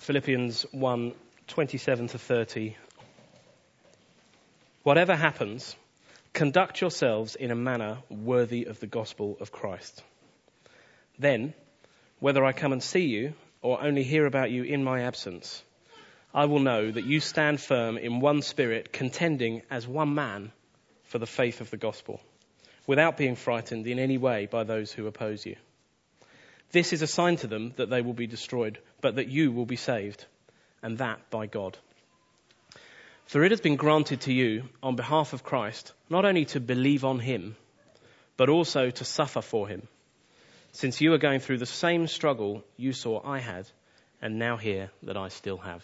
Philippians 1:27-30. Whatever happens, conduct yourselves in a manner worthy of the gospel of Christ. Then, whether I come and see you or only hear about you in my absence, I will know that you stand firm in one spirit, contending as one man for the faith of the gospel, without being frightened in any way by those who oppose you. This is a sign to them that they will be destroyed, but that you will be saved, and that by God. For it has been granted to you on behalf of Christ, not only to believe on him, but also to suffer for him, since you are going through the same struggle you saw I had, and now hear that I still have.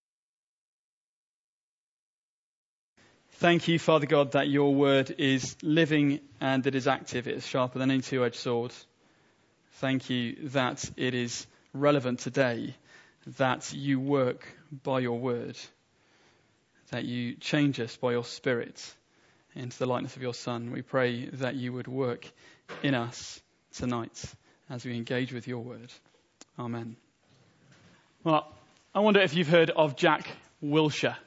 Thank you, Father God, that your word is living and it is active. It is sharper than any two-edged sword. Thank you that it is relevant today, that you work by your word, that you change us by your Spirit into the likeness of your Son. We pray that you would work in us tonight as we engage with your word. Amen. Well, I wonder if you've heard of Jack Wilshere.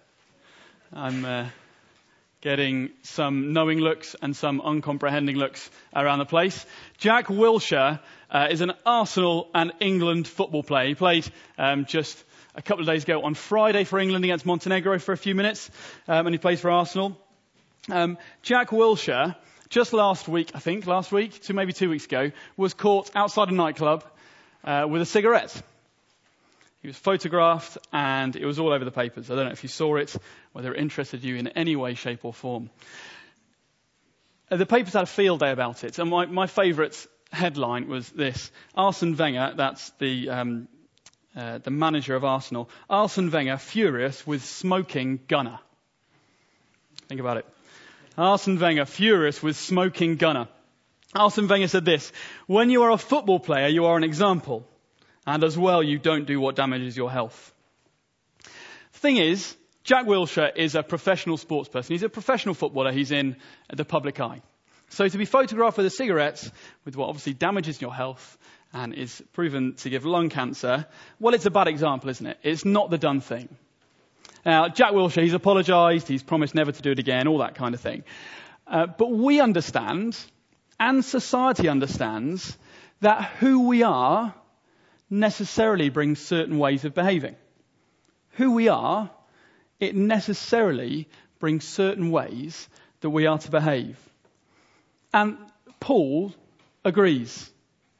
I'm getting some knowing looks and some uncomprehending looks around the place. Jack Wilshere is an Arsenal and England football player. He played just a couple of days ago on Friday for England against Montenegro for a few minutes, and he plays for Arsenal. Jack Wilshere, just last week, 2 weeks ago, was caught outside a nightclub with a cigarette. He was photographed and it was all over the papers. I don't know if you saw it, whether it interested you in any way, shape or form. The papers had a field day about it, and my favourite headline was this: Arsene Wenger, that's the manager of Arsenal, Arsene Wenger furious with smoking gunner. Think about it. Arsene Wenger furious with smoking gunner. Arsene Wenger said this: when you are a football player, you are an example. And as well, you don't do what damages your health. The thing is, Jack Wilshere is a professional sports person. He's a professional footballer. He's in the public eye. So to be photographed with a cigarette, with what obviously damages your health and is proven to give lung cancer, well, it's a bad example, isn't it? It's not the done thing. Now, Jack Wilshere, he's apologised, he's promised never to do it again, all that kind of thing. But we understand, and society understands, that who we are necessarily brings certain ways of behaving. Who we are, it necessarily brings certain ways that we are to behave. And Paul agrees.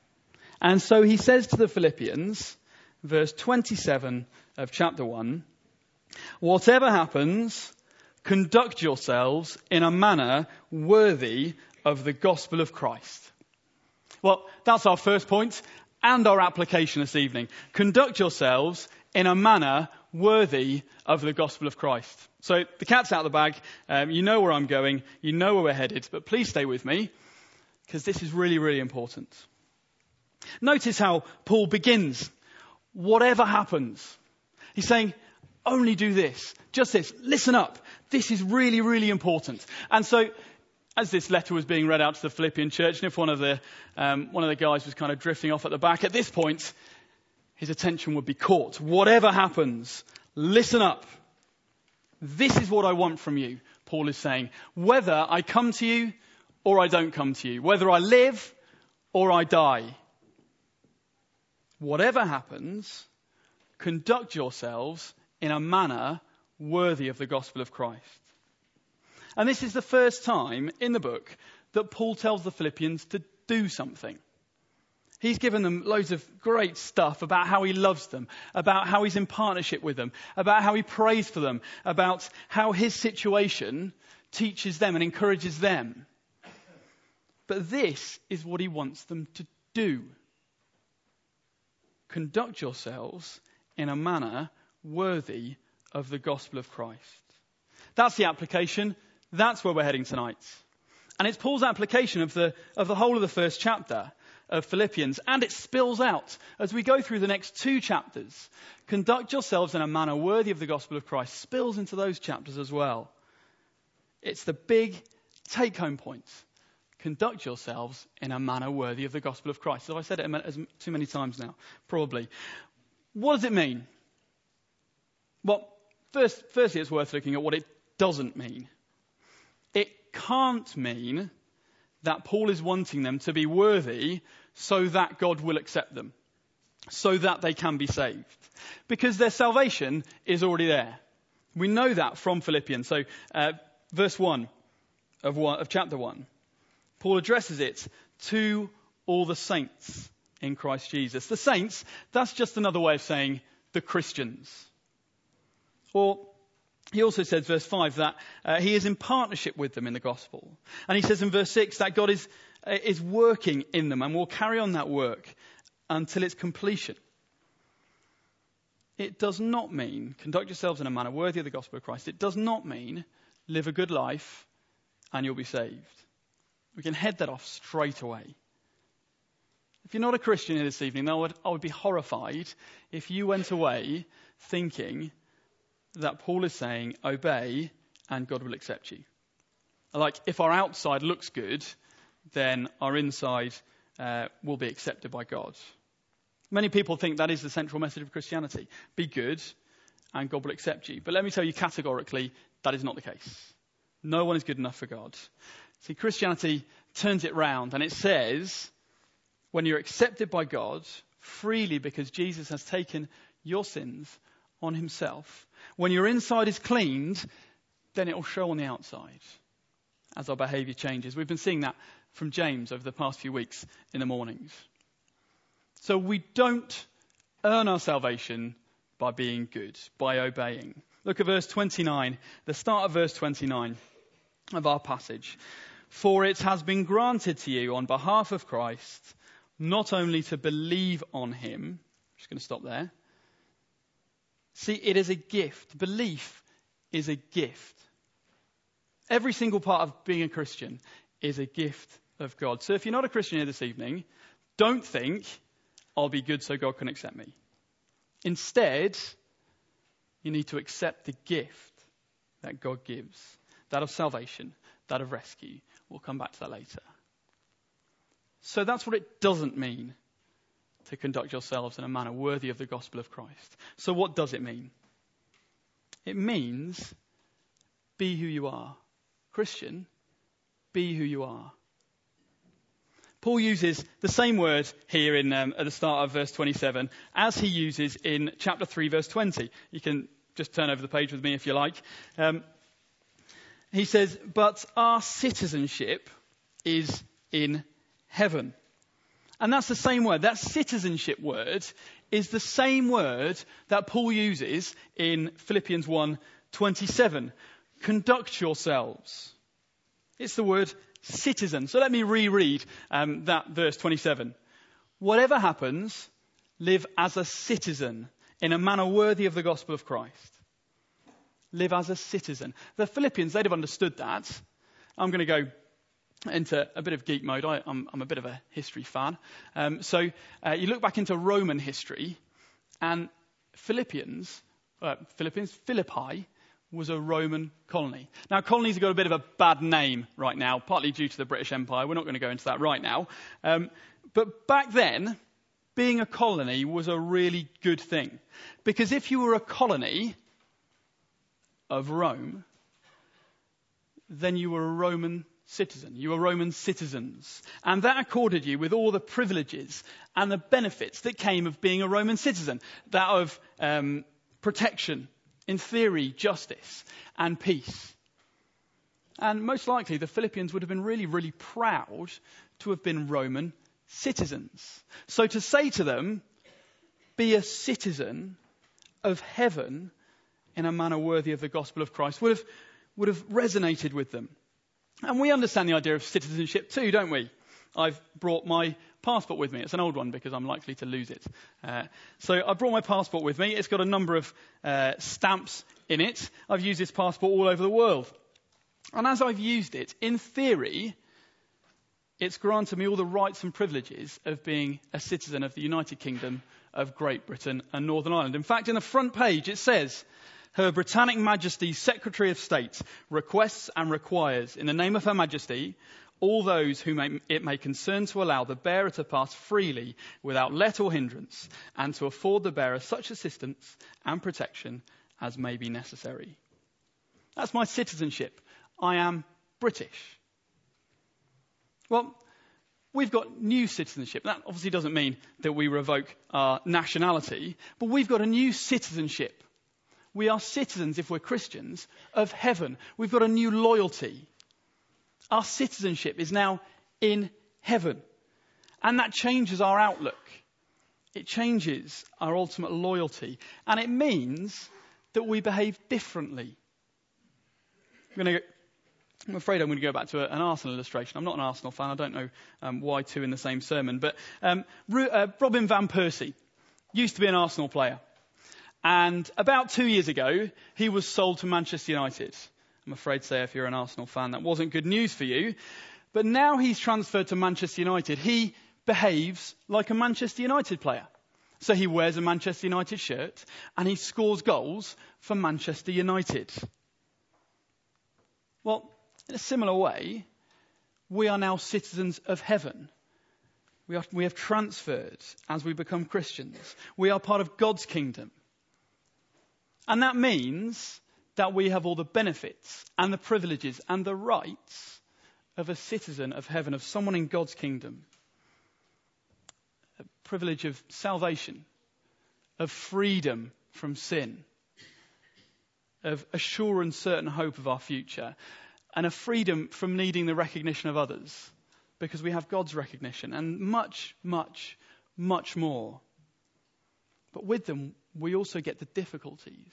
And so he says to the Philippians, verse 27 of chapter 1, whatever happens, conduct yourselves in a manner worthy of the gospel of Christ. Well, that's our first point and our application this evening. Conduct yourselves in a manner worthy of the gospel of Christ. So the cat's out of the bag. You know where I'm going. You know where we're headed. But please stay with me, because this is really, really important. Notice how Paul begins. Whatever happens. He's saying, only do this. Just this. Listen up. This is really, really important. And so, as this letter was being read out to the Philippian church, and if one of the guys was kind of drifting off at the back, at this point, his attention would be caught. Whatever happens, listen up. This is what I want from you, Paul is saying. Whether I come to you or I don't come to you. Whether I live or I die. Whatever happens, conduct yourselves in a manner worthy of the gospel of Christ. And this is the first time in the book that Paul tells the Philippians to do something. He's given them loads of great stuff about how he loves them, about how he's in partnership with them, about how he prays for them, about how his situation teaches them and encourages them. But this is what he wants them to do. Conduct yourselves in a manner worthy of the gospel of Christ. That's the application. That's where we're heading tonight. And it's Paul's application of the whole of the first chapter of Philippians, and it spills out as we go through the next two chapters. Conduct yourselves in a manner worthy of the gospel of Christ spills into those chapters as well. It's the big take-home point. Conduct yourselves in a manner worthy of the gospel of Christ. Have I said it too many times now? Probably. What does it mean? Well, firstly, it's worth looking at what it doesn't mean. It can't mean that Paul is wanting them to be worthy so that God will accept them, so that they can be saved. Because their salvation is already there. We know that from Philippians. So verse 1 of chapter 1, Paul addresses it to all the saints in Christ Jesus. The saints, that's just another way of saying the Christians. Or he also says, verse 5, that he is in partnership with them in the gospel. And he says in verse 6 that God is working in them and will carry on that work until its completion. It does not mean conduct yourselves in a manner worthy of the gospel of Christ. It does not mean live a good life and you'll be saved. We can head that off straight away. If you're not a Christian here this evening, I would be horrified if you went away thinking that Paul is saying, obey and God will accept you. Like, if our outside looks good, then our inside will be accepted by God. Many people think that is the central message of Christianity. Be good and God will accept you. But let me tell you categorically, that is not the case. No one is good enough for God. See, Christianity turns it round and it says, when you're accepted by God freely because Jesus has taken your sins on himself, when your inside is cleaned, then it will show on the outside as our behaviour changes. We've been seeing that from James over the past few weeks in the mornings. So we don't earn our salvation by being good, by obeying. Look at verse 29, the start of verse 29 of our passage. For it has been granted to you on behalf of Christ, not only to believe on him. I'm just going to stop there. See, it is a gift. Belief is a gift. Every single part of being a Christian is a gift of God. So if you're not a Christian here this evening, don't think, I'll be good so God can accept me. Instead, you need to accept the gift that God gives. That of salvation, that of rescue. We'll come back to that later. So that's what it doesn't mean to conduct yourselves in a manner worthy of the gospel of Christ. So what does it mean? It means be who you are. Christian, be who you are. Paul uses the same word here at the start of verse 27 as he uses in chapter 3, verse 20. You can just turn over the page with me if you like. He says, but our citizenship is in heaven. And that's the same word. That citizenship word is the same word that Paul uses in Philippians 1:27. Conduct yourselves. It's the word citizen. So let me reread that verse 27. Whatever happens, live as a citizen in a manner worthy of the gospel of Christ. Live as a citizen. The Philippians, they'd have understood that. I'm going to go into a bit of geek mode. I'm a bit of a history fan. So you look back into Roman history, and Philippi was a Roman colony. Now, colonies have got a bit of a bad name right now, partly due to the British Empire. We're not going to go into that right now. But back then, being a colony was a really good thing. Because if you were a colony of Rome, then you were a Roman citizen. You were Roman citizens. And that accorded you with all the privileges and the benefits that came of being a Roman citizen. That of protection, in theory, justice and peace. And most likely the Philippians would have been really, really proud to have been Roman citizens. So to say to them, be a citizen of heaven in a manner worthy of the gospel of Christ would have resonated with them. And we understand the idea of citizenship too, don't we? I've brought my passport with me. It's an old one because I'm likely to lose it. So I brought my passport with me. It's got a number of stamps in it. I've used this passport all over the world. And as I've used it, in theory, it's granted me all the rights and privileges of being a citizen of the United Kingdom of Great Britain and Northern Ireland. In fact, in the front page it says, Her Britannic Majesty's Secretary of State requests and requires, in the name of Her Majesty, all those whom it may concern to allow the bearer to pass freely without let or hindrance, and to afford the bearer such assistance and protection as may be necessary. That's my citizenship. I am British. Well, we've got new citizenship. That obviously doesn't mean that we revoke our nationality, but we've got a new citizenship. We are citizens, if we're Christians, of heaven. We've got a new loyalty. Our citizenship is now in heaven. And that changes our outlook. It changes our ultimate loyalty. And it means that we behave differently. I'm afraid I'm going to go back to an Arsenal illustration. I'm not an Arsenal fan. I don't know why two in the same sermon. But Robin van Persie used to be an Arsenal player. And about 2 years ago, he was sold to Manchester United. I'm afraid to say, if you're an Arsenal fan, that wasn't good news for you. But now he's transferred to Manchester United. He behaves like a Manchester United player. So he wears a Manchester United shirt and he scores goals for Manchester United. Well, in a similar way, we are now citizens of heaven. We have transferred as we become Christians. We are part of God's kingdom. And that means that we have all the benefits and the privileges and the rights of a citizen of heaven, of someone in God's kingdom. A privilege of salvation, of freedom from sin, of a sure and certain hope of our future, and a freedom from needing the recognition of others, because we have God's recognition, and much, much, much more. But with them, we also get the difficulties.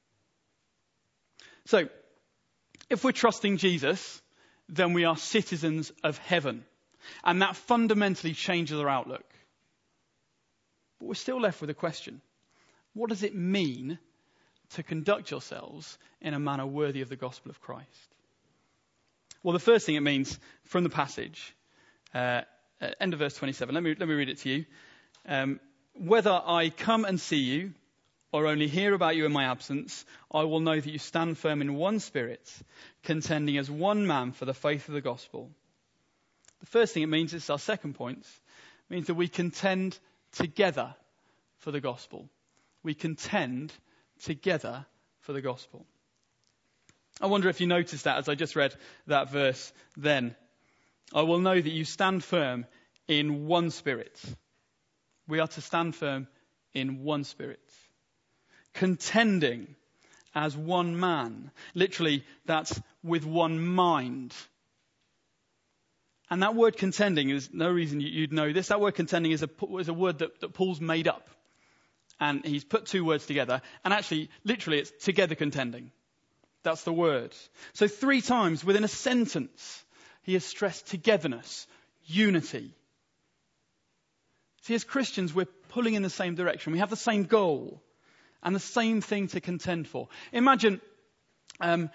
So, if we're trusting Jesus, then we are citizens of heaven. And that fundamentally changes our outlook. But we're still left with a question. What does it mean to conduct yourselves in a manner worthy of the gospel of Christ? Well, the first thing it means from the passage, end of verse 27, let me read it to you. Whether I come and see you or only hear about you in my absence, I will know that you stand firm in one spirit, contending as one man for the faith of the gospel. The first thing it means, it's our second point, means that we contend together for the gospel. We contend together for the gospel. I wonder if you noticed that as I just read that verse then. I will know that you stand firm in one spirit. We are to stand firm in one spirit. Contending as one man. Literally, that's with one mind. And that word contending, is no reason you'd know this. That word contending is a word that Paul's made up. And he's put two words together. And actually, literally, it's together contending. That's the word. So 3 times within a sentence, he has stressed togetherness, unity. See, as Christians, we're pulling in the same direction. We have the same goal and the same thing to contend for. Imagine imagine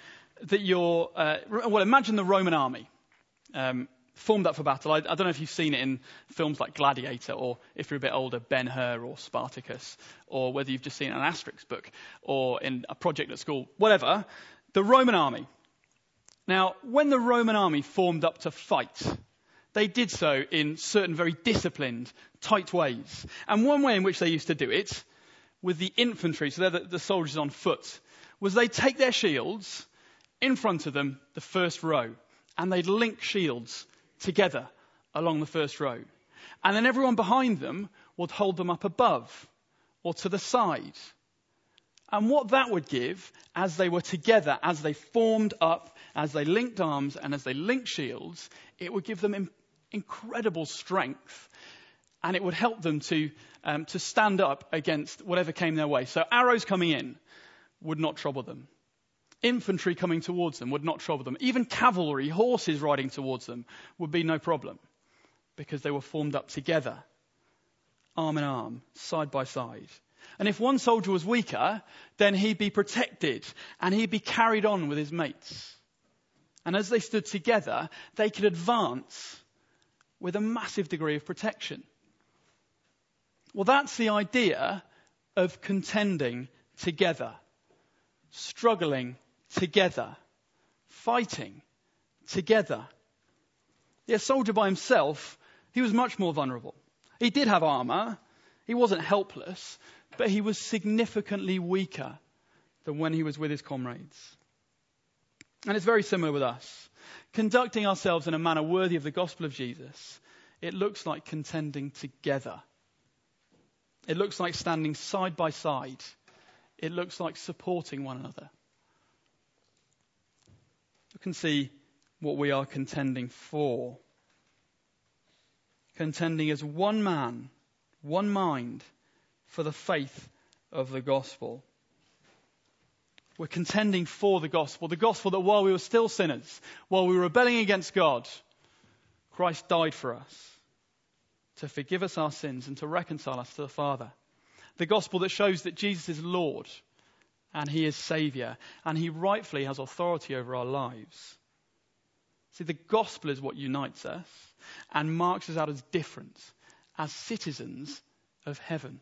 the Roman army formed up for battle. I don't know if you've seen it in films like Gladiator, or if you're a bit older, Ben-Hur or Spartacus, or whether you've just seen an Asterix book or in a project at school, whatever. The Roman army. Now, when the Roman army formed up to fight, they did so in certain very disciplined, tight ways. And one way in which they used to do it with the infantry, so they're the soldiers on foot, was they'd take their shields in front of them, the first row, and they'd link shields together along the first row. And then everyone behind them would hold them up above or to the side. And what that would give, as they were together, as they formed up, as they linked arms and as they linked shields, it would give them incredible strength. And it would help them to stand up against whatever came their way. So arrows coming in would not trouble them. Infantry coming towards them would not trouble them. Even cavalry, horses riding towards them, would be no problem, because they were formed up together, arm in arm, side by side. And if one soldier was weaker, then he'd be protected and he'd be carried on with his mates. And as they stood together, they could advance with a massive degree of protection. Well, that's the idea of contending together, struggling together, fighting together. A soldier by himself, he was much more vulnerable. He did have armor. He wasn't helpless, but he was significantly weaker than when he was with his comrades. And it's very similar with us. Conducting ourselves in a manner worthy of the gospel of Jesus, it looks like contending together. It looks like standing side by side. It looks like supporting one another. You can see what we are contending for. Contending as one man, one mind, for the faith of the gospel. We're contending for the gospel that while we were still sinners, while we were rebelling against God, Christ died for us to forgive us our sins and to reconcile us to the Father. The gospel that shows that Jesus is Lord and he is Saviour and he rightfully has authority over our lives. See, the gospel is what unites us and marks us out as different, as citizens of heaven.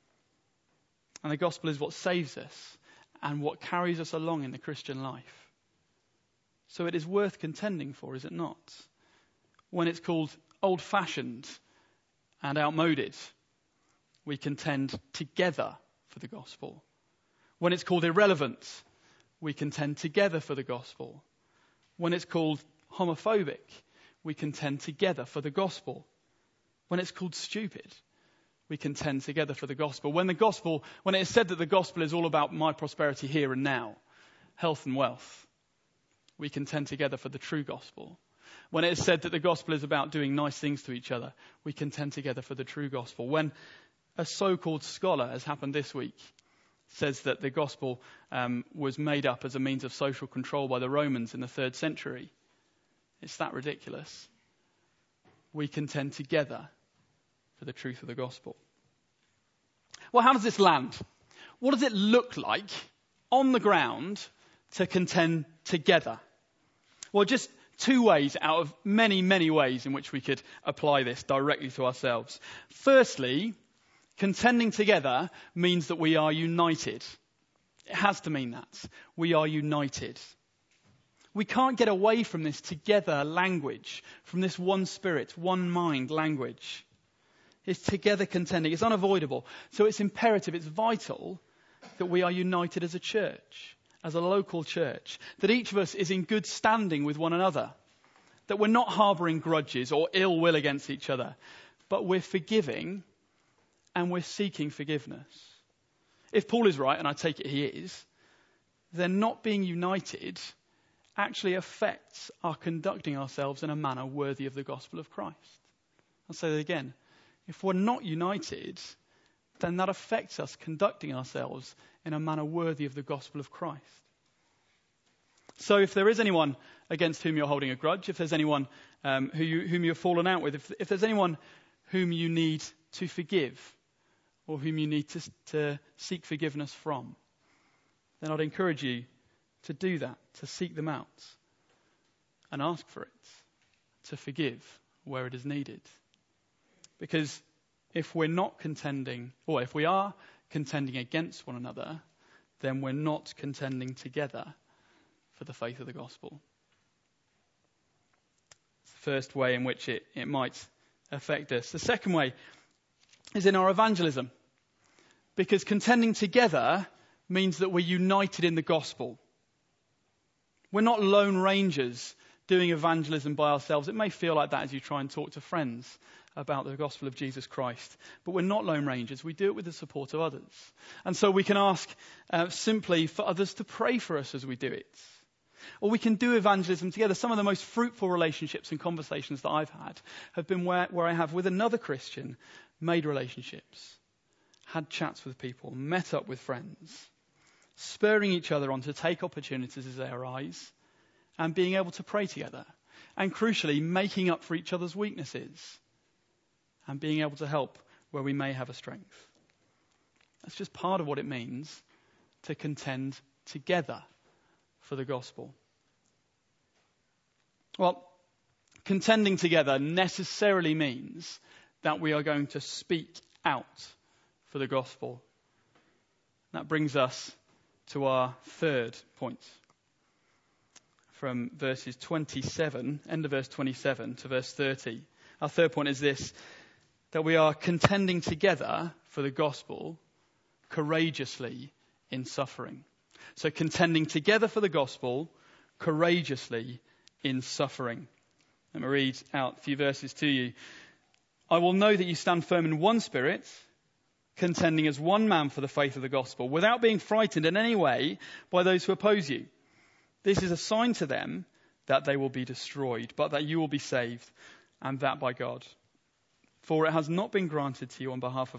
And the gospel is what saves us and what carries us along in the Christian life. So it is worth contending for, is it not? When it's called old-fashioned and outmoded, we contend together for the gospel. When it's called irrelevant, we contend together for the gospel. When it's called homophobic, we contend together for the gospel. When it's called stupid, we contend together for the gospel. When it is said that the gospel is all about my prosperity here and now, health and wealth, we contend together for the true gospel. When it is said that the gospel is about doing nice things to each other, we contend together for the true gospel. When a so-called scholar, as happened this week, says that the gospel was made up as a means of social control by the Romans in the 3rd century, it's that ridiculous. We contend together for the truth of the gospel. Well, how does this land? What does it look like on the ground to contend together? Well, just 2 ways out of many, many ways in which we could apply this directly to ourselves. Firstly, contending together means that we are united. It has to mean that. We are united. We can't get away from this together language, from this one spirit, one mind language. It's together contending. It's unavoidable. So it's imperative, it's vital that we are united as a church, as a local church, that each of us is in good standing with one another, that we're not harbouring grudges or ill will against each other, but we're forgiving and we're seeking forgiveness. If Paul is right, and I take it he is, then not being united actually affects our conducting ourselves in a manner worthy of the gospel of Christ. I'll say that again. If we're not united, then that affects us conducting ourselves in a manner worthy of the gospel of Christ. So if there is anyone against whom you're holding a grudge, if there's anyone whom you've fallen out with, if there's anyone whom you need to forgive or whom you need to seek forgiveness from, then I'd encourage you to do that, to seek them out and ask for it, to forgive where it is needed. Because if we're not contending, or if we are contending against one another, then we're not contending together for the faith of the gospel. It's the first way in which it might affect us. The second way is in our evangelism. Because contending together means that we're united in the gospel. We're not lone rangers doing evangelism by ourselves. It may feel like that as you try and talk to friends about the gospel of Jesus Christ. But we're not lone rangers. We do it with the support of others. And so we can ask simply for others to pray for us as we do it. Or we can do evangelism together. Some of the most fruitful relationships and conversations that I've had have been where I have, with another Christian, made relationships, had chats with people, met up with friends, spurring each other on to take opportunities as they arise, and being able to pray together. And crucially, making up for each other's weaknesses and being able to help where we may have a strength. That's just part of what it means to contend together for the gospel. Well, contending together necessarily means that we are going to speak out for the gospel. That brings us to our third point. From verses 27, end of verse 27 to verse 30. Our third point is this, that we are contending together for the gospel courageously in suffering. So contending together for the gospel, courageously in suffering. Let me read out a few verses to you. I will know that you stand firm in one spirit, contending as one man for the faith of the gospel, without being frightened in any way by those who oppose you. This is a sign to them that they will be destroyed, but that you will be saved, and that by God. For it has been granted to you on behalf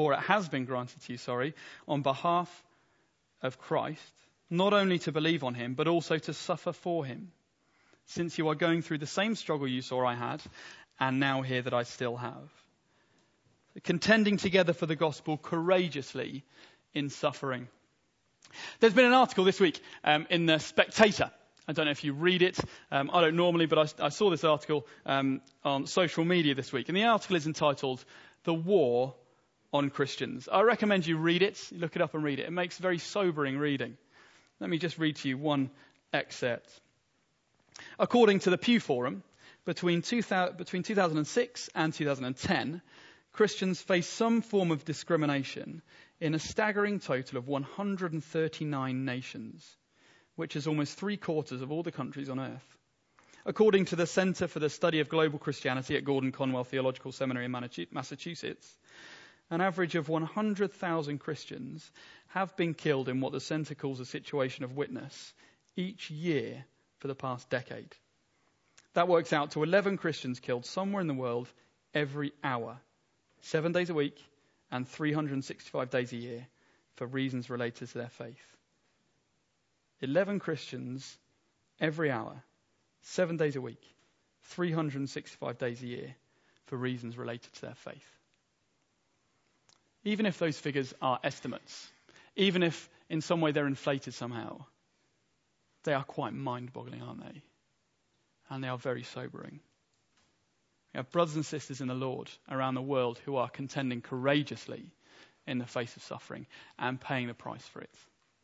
of Christ, not only to believe on him, but also to suffer for him, since you are going through the same struggle you saw I had, and now hear that I still have. Contending together for the gospel courageously in suffering. There's been an article this week in The Spectator. I don't know if you read it. I don't normally, but I saw this article on social media this week. And the article is entitled, "The War on Christians." I recommend you read it. Look it up and read it. It makes very sobering reading. Let me just read to you one excerpt. According to the Pew Forum, between 2006 and 2010, Christians face some form of discrimination in a staggering total of 139 nations, which is almost 3/4 of all the countries on earth. According to the Center for the Study of Global Christianity at Gordon Conwell Theological Seminary in Massachusetts, an average of 100,000 Christians have been killed in what the Center calls a situation of witness each year for the past decade. That works out to 11 Christians killed somewhere in the world every hour, 7 days a week and 365 days a year for reasons related to their faith. 11 Christians every hour, 7 days a week, 365 days a year for reasons related to their faith. Even if those figures are estimates, even if in some way they're inflated somehow, they are quite mind-boggling, aren't they? And they are very sobering. We have brothers and sisters in the Lord around the world who are contending courageously in the face of suffering and paying the price for it.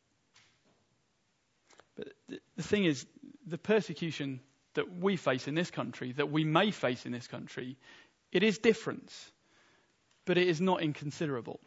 But the thing is, the persecution that we face in this country, that we may face in this country, it is different, but it is not inconsiderable.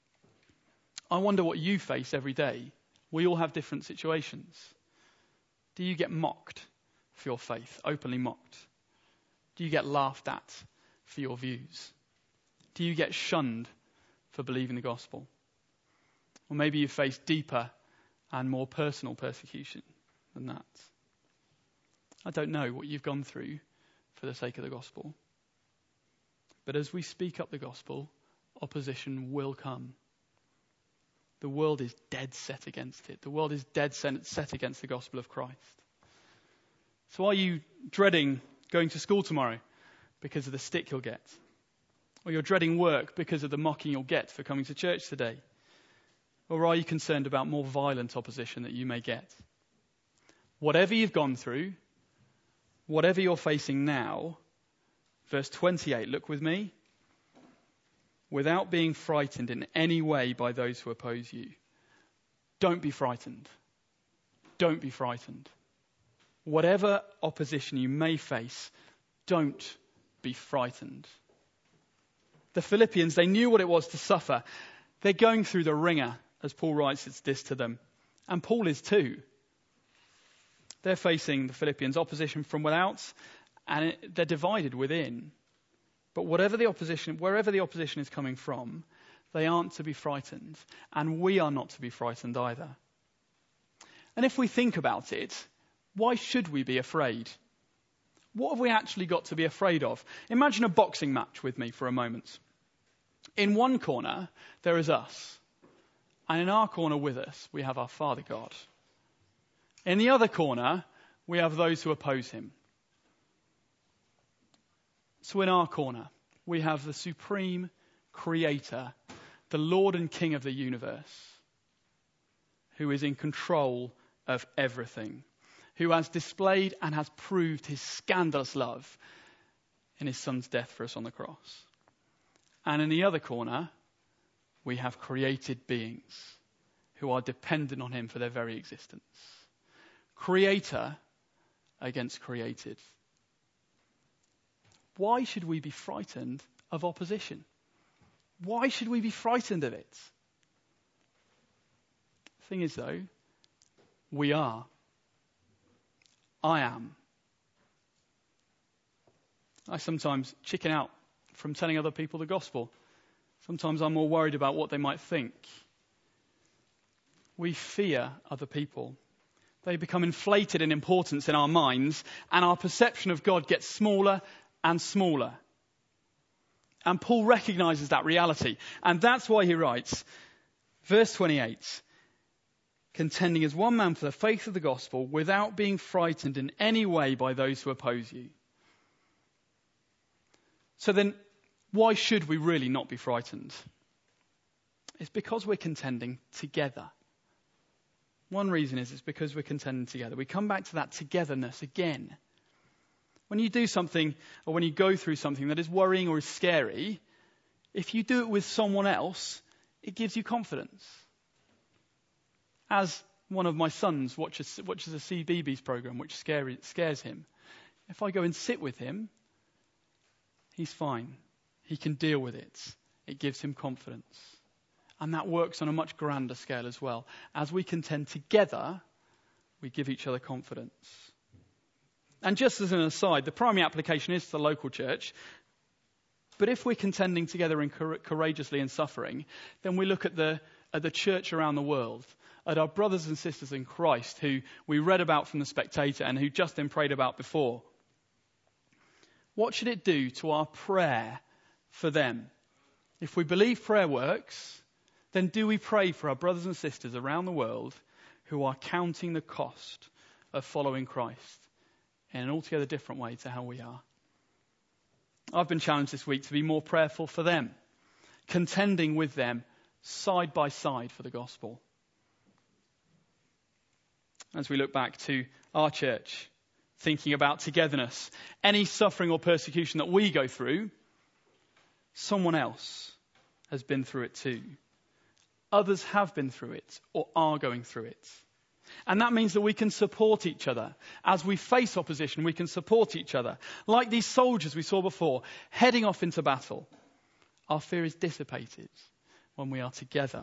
I wonder what you face every day. We all have different situations. Do you get mocked for your faith, openly mocked? Do you get laughed at for your views? Do you get shunned for believing the gospel? Or maybe you face deeper and more personal persecution than that. I don't know what you've gone through for the sake of the gospel. But as we speak up the gospel, opposition will come. The world is dead set against it. The world is dead set against the gospel of Christ. So are you dreading going to school tomorrow because of the stick you'll get? Or you're dreading work because of the mocking you'll get for coming to church today? Or are you concerned about more violent opposition that you may get? Whatever you've gone through, whatever you're facing now, verse 28, look with me. Without being frightened in any way by those who oppose you. Don't be frightened. Don't be frightened. Whatever opposition you may face, don't be frightened. The Philippians, they knew what it was to suffer. They're going through the ringer, as Paul writes this to them. And Paul is too. They're facing, the Philippians, opposition from without, and they're divided within. But wherever the opposition is coming from, they aren't to be frightened. And we are not to be frightened either. And if we think about it, why should we be afraid? What have we actually got to be afraid of? Imagine a boxing match with me for a moment. In one corner, there is us. And in our corner with us, we have our Father God. In the other corner, we have those who oppose him. So in our corner, we have the supreme creator, the Lord and King of the universe, who is in control of everything, who has displayed and has proved his scandalous love in his son's death for us on the cross. And in the other corner, we have created beings who are dependent on him for their very existence. Creator against created. Why should we be frightened of opposition? Why should we be frightened of it? The thing is, though, We are. I am. I sometimes chicken out from telling other people the gospel. Sometimes I'm more worried about what they might think. We fear other people. They become inflated in importance in our minds, and our perception of God gets smaller and smaller. And Paul recognizes that reality. And that's why he writes, verse 28, contending as one man for the faith of the gospel without being frightened in any way by those who oppose you. So then, why should we really not be frightened? It's because we're contending together. One reason is it's because we're contending together. We come back to that togetherness again. When you do something or when you go through something that is worrying or is scary, if you do it with someone else, it gives you confidence. As one of my sons watches a CBeebies program which scares him, if I go and sit with him, he's fine. He can deal with it. It gives him confidence. And that works on a much grander scale as well. As we contend together, we give each other confidence. And just as an aside, the primary application is to the local church. But if we're contending together and courageously in suffering, then we look at the church around the world, at our brothers and sisters in Christ who we read about from The Spectator and who Justin prayed about before. What should it do to our prayer for them? If we believe prayer works, then do we pray for our brothers and sisters around the world who are counting the cost of following Christ in an altogether different way to how we are? I've been challenged this week to be more prayerful for them, contending with them side by side for the gospel. As we look back to our church, thinking about togetherness, any suffering or persecution that we go through, someone else has been through it too. Others have been through it or are going through it. And that means that we can support each other. As we face opposition, we can support each other. Like these soldiers we saw before, heading off into battle. Our fear is dissipated when we are together.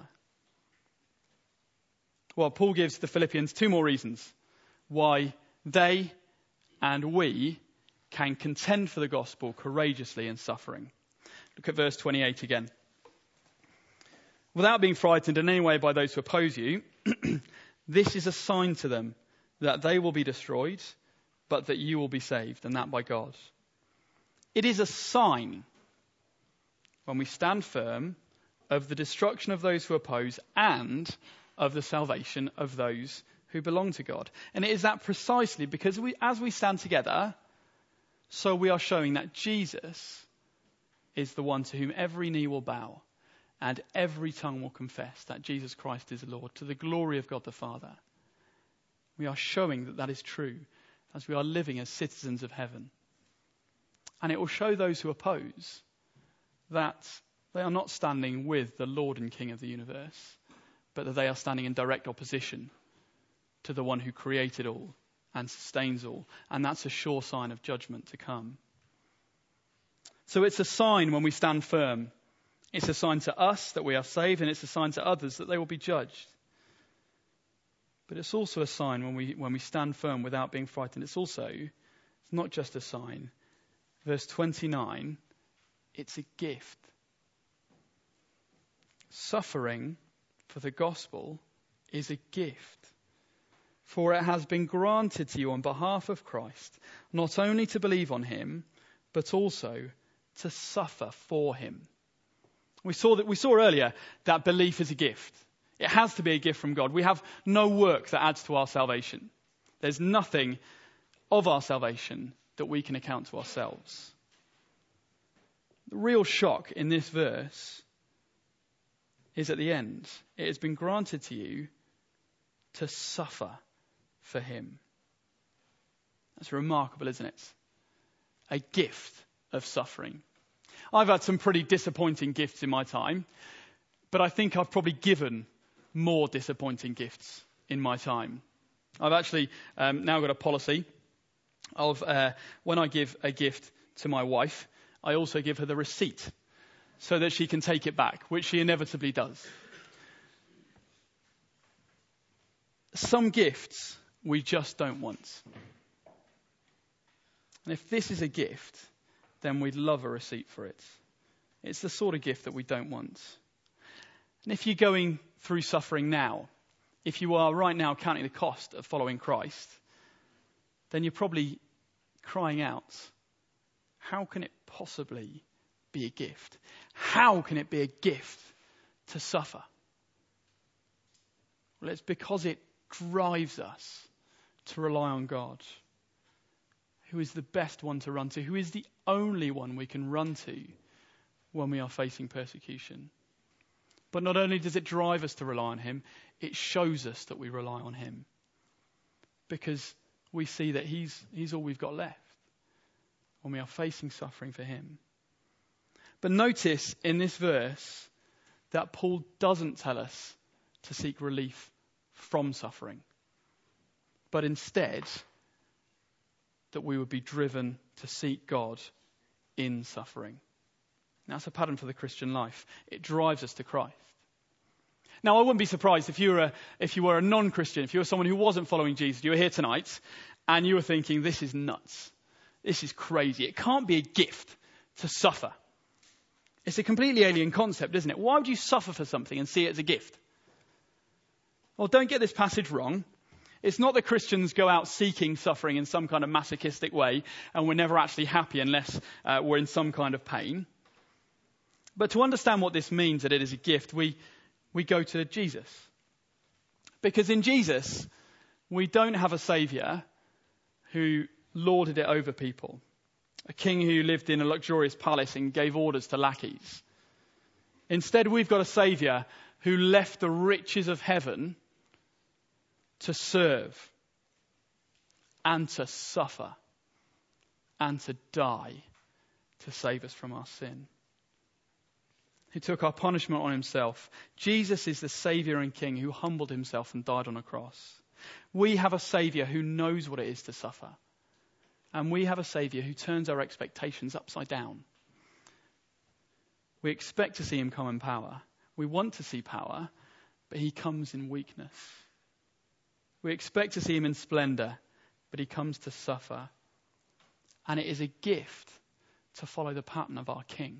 Well, Paul gives the Philippians two more reasons why they and we can contend for the gospel courageously in suffering. Look at verse 28 again. Without being frightened in any way by those who oppose you, this is a sign to them that they will be destroyed, but that you will be saved, and that by God. It is a sign when we stand firm of the destruction of those who oppose and of the salvation of those who belong to God. And it is that precisely because as we stand together, so we are showing that Jesus is the one to whom every knee will bow and every tongue will confess that Jesus Christ is Lord, to the glory of God the Father. We are showing that that is true as we are living as citizens of heaven. And it will show those who oppose that they are not standing with the Lord and King of the universe, but that they are standing in direct opposition to the one who created all and sustains all. And that's a sure sign of judgment to come. So it's a sign when we stand firm. It's a sign to us that we are saved, and it's a sign to others that they will be judged. But it's also a sign when we stand firm without being frightened. It's not just a sign. Verse 29, it's a gift. Suffering for the gospel is a gift. For it has been granted to you on behalf of Christ, not only to believe on him, but also to suffer for him. We saw earlier that belief is a gift. It has to be a gift from God. We have no work that adds to our salvation. There's nothing of our salvation that we can account to ourselves. The real shock in this verse is at the end. It has been granted to you to suffer for him. That's remarkable, isn't it? A gift of suffering. I've had some pretty disappointing gifts in my time, but I think I've probably given more disappointing gifts in my time. I've actually now got a policy of when I give a gift to my wife, I also give her the receipt so that she can take it back, which she inevitably does. some gifts we just don't want. And if this is a gift, then we'd love a receipt for it. It's the sort of gift that we don't want. And if you're going through suffering now, if you are right now counting the cost of following Christ, then you're probably crying out, how can it possibly be a gift? How can it be a gift to suffer? Well, it's because it drives us to rely on God, who is the best one to run to, who is the only one we can run to when we are facing persecution. But not only does it drive us to rely on him, it shows us that we rely on him, because we see that he's all we've got left when we are facing suffering for him. But notice in this verse that Paul doesn't tell us to seek relief from suffering, but instead that we would be driven to seek God in suffering. Now, that's a pattern for the Christian life. It drives us to Christ. Now, I wouldn't be surprised if you were a non-Christian, if you were someone who wasn't following Jesus, you were here tonight, and you were thinking, this is nuts. This is crazy. It can't be a gift to suffer. It's a completely alien concept, isn't it? Why would you suffer for something and see it as a gift? Well, don't get this passage wrong. It's not that Christians go out seeking suffering in some kind of masochistic way, and we're never actually happy unless we're in some kind of pain. But to understand what this means, that it is a gift, we go to Jesus. Because in Jesus, we don't have a saviour who lorded it over people. A king who lived in a luxurious palace and gave orders to lackeys. Instead, we've got a saviour who left the riches of heaven to serve and to suffer and to die to save us from our sin. He took our punishment on himself. Jesus is the Saviour and King who humbled himself and died on a cross. We have a Saviour who knows what it is to suffer. And we have a Saviour who turns our expectations upside down. We expect to see him come in power. We want to see power, but he comes in weakness. We expect to see him in splendour, but he comes to suffer. And it is a gift to follow the pattern of our King.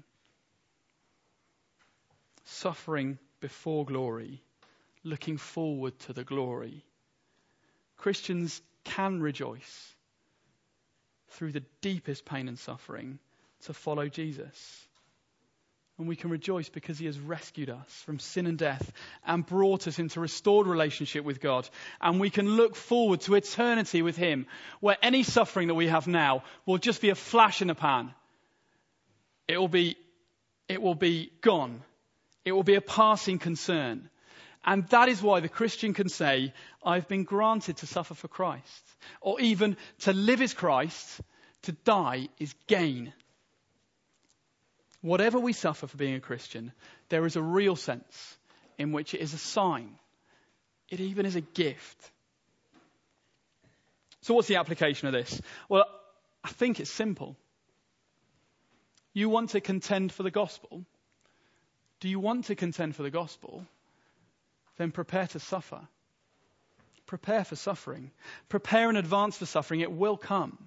Suffering before glory, looking forward to the glory. Christians can rejoice through the deepest pain and suffering to follow Jesus. And we can rejoice because he has rescued us from sin and death and brought us into restored relationship with God. And we can look forward to eternity with him, where any suffering that we have now will just be a flash in the pan. It will be gone. It will be a passing concern. And that is why the Christian can say, I've been granted to suffer for Christ. Or even to live is Christ, to die is gain. Whatever we suffer for being a Christian, there is a real sense in which it is a sign. It even is a gift. So what's the application of this? Well, I think it's simple. You want to contend for the gospel? Do you want to contend for the gospel? Then prepare to suffer. Prepare for suffering. Prepare in advance for suffering. It will come.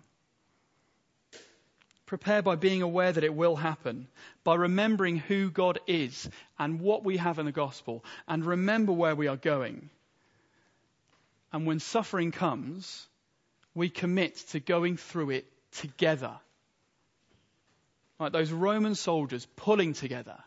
Prepare by being aware that it will happen. By remembering who God is and what we have in the gospel. And remember where we are going. And when suffering comes, we commit to going through it together. Like those Roman soldiers pulling together.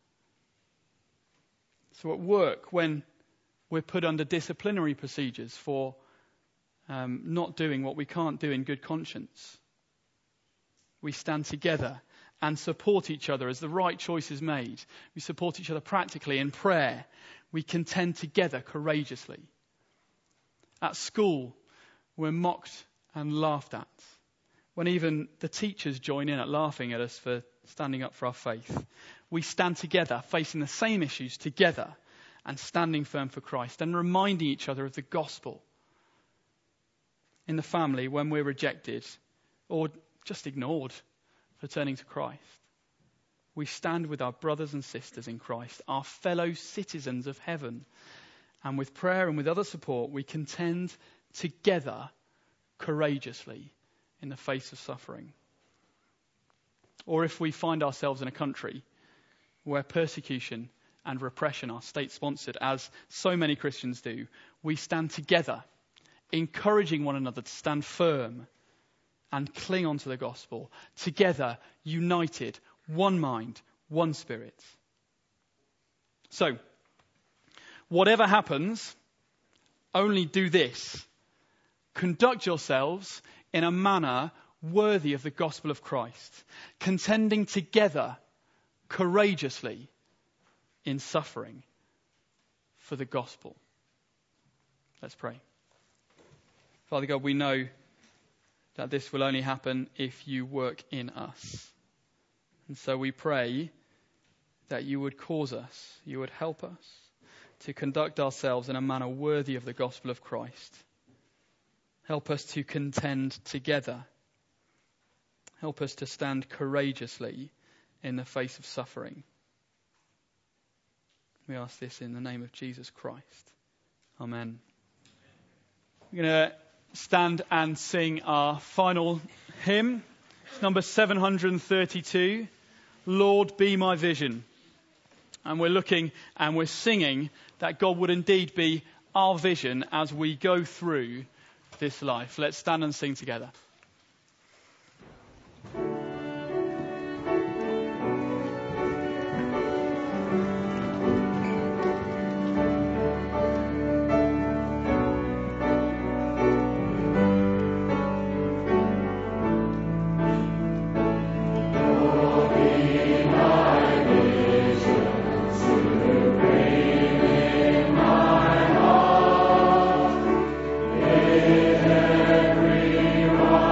So at work, when we're put under disciplinary procedures for not doing what we can't do in good conscience, we stand together and support each other as the right choice is made. We support each other practically in prayer. We contend together courageously. At school, we're mocked and laughed at. When even the teachers join in at laughing at us for standing up for our faith. We stand together, facing the same issues together and standing firm for Christ and reminding each other of the gospel. In the family, when we're rejected or just ignored for turning to Christ, we stand with our brothers and sisters in Christ, our fellow citizens of heaven, And with prayer and with other support, we contend together courageously in the face of suffering. Or if we find ourselves in a country where persecution and repression are state-sponsored, as so many Christians do, we stand together, encouraging one another to stand firm and cling on to the gospel, together, united, one mind, one spirit. So, whatever happens, only do this. Conduct yourselves in a manner worthy of the gospel of Christ, contending together courageously in suffering for the gospel. Let's pray. Father God, we know that this will only happen if you work in us. And so we pray that you would cause us, you would help us to conduct ourselves in a manner worthy of the gospel of Christ. Help us to contend together. Help us to stand courageously in the face of suffering. We ask this in the name of Jesus Christ. Amen. We're going to stand and sing our final hymn. It's number 732, Lord, Be My Vision. And we're looking and we're singing that God would indeed be our vision as we go through this life. Let's stand and sing together. Every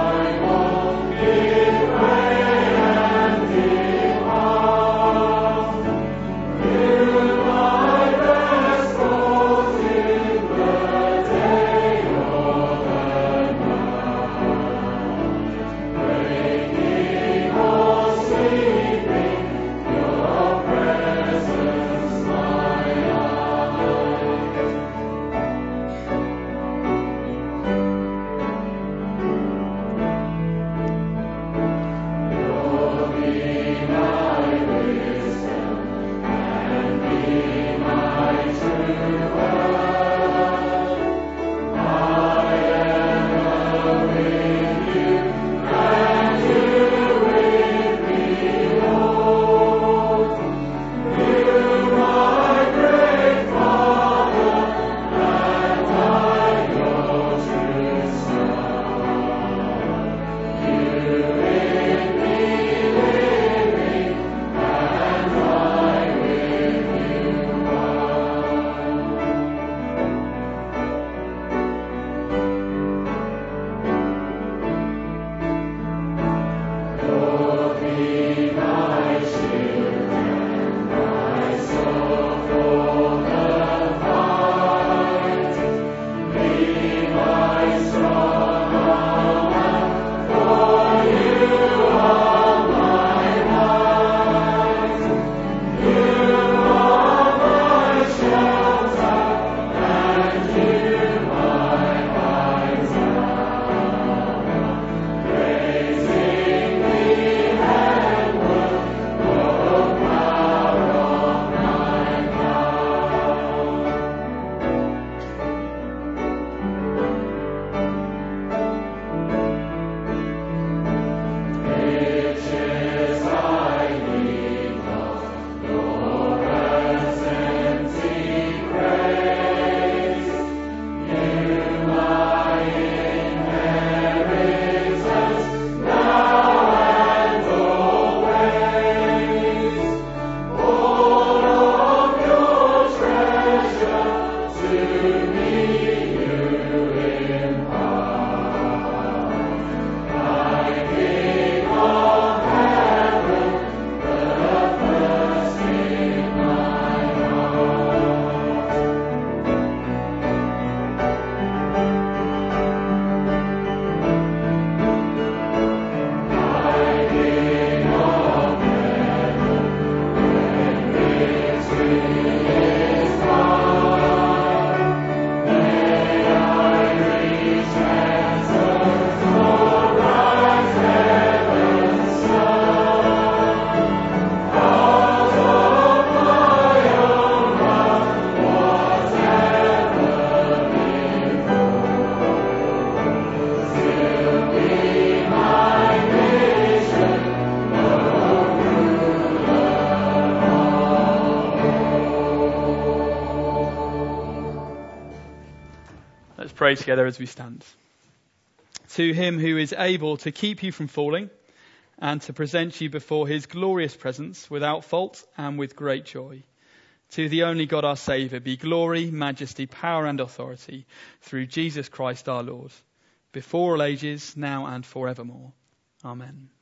pray together as we stand. To him who is able to keep you from falling and to present you before his glorious presence without fault and with great joy. To the only God our Saviour be glory, majesty, power and authority through Jesus Christ our Lord, before all ages, now and forevermore. Amen.